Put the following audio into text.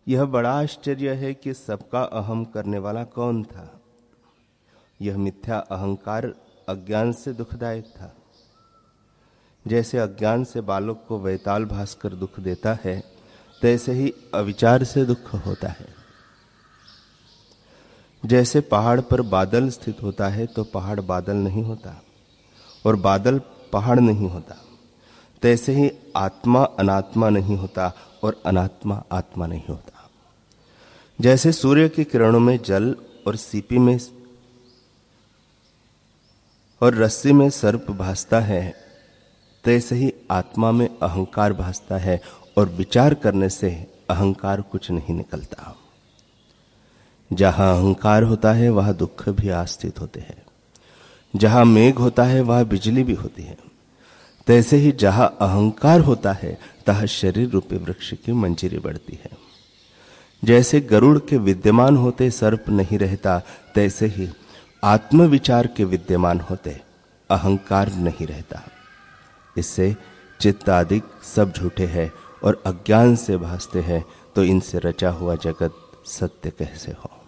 यह बड़ा आश्चर्य है कि सबका अहम करने वाला कौन था। यह मिथ्या अहंकार अज्ञान से दुखदायक था। जैसे अज्ञान से बालक को वैताल भास्कर दुख देता है, तैसे ही अविचार से दुख होता है। जैसे पहाड़ पर बादल स्थित होता है तो पहाड़ बादल नहीं होता और बादल पहाड़ नहीं होता, तैसे ही आत्मा अनात्मा नहीं होता और अनात्मा आत्मा नहीं होता। जैसे सूर्य की किरणों में जल और सीपी में और रस्सी में सर्प भासता है, तैसे ही आत्मा में अहंकार भासता है और विचार करने से अहंकार कुछ नहीं निकलता। जहां अहंकार होता है वहां दुख भी आस्थित होते हैं। जहां मेघ होता है वहां बिजली भी होती है। तैसे ही जहां अहंकार होता है तहां शरीर रूपी वृक्ष की मंजीरी बढ़ती है। जैसे गरुड़ के विद्यमान होते सर्प नहीं रहता, तैसे ही आत्मविचार के विद्यमान होते अहंकार नहीं रहता। इससे चित्त आदि सब झूठे हैं और अज्ञान से भासते हैं, तो इनसे रचा हुआ जगत सत्य कैसे हो।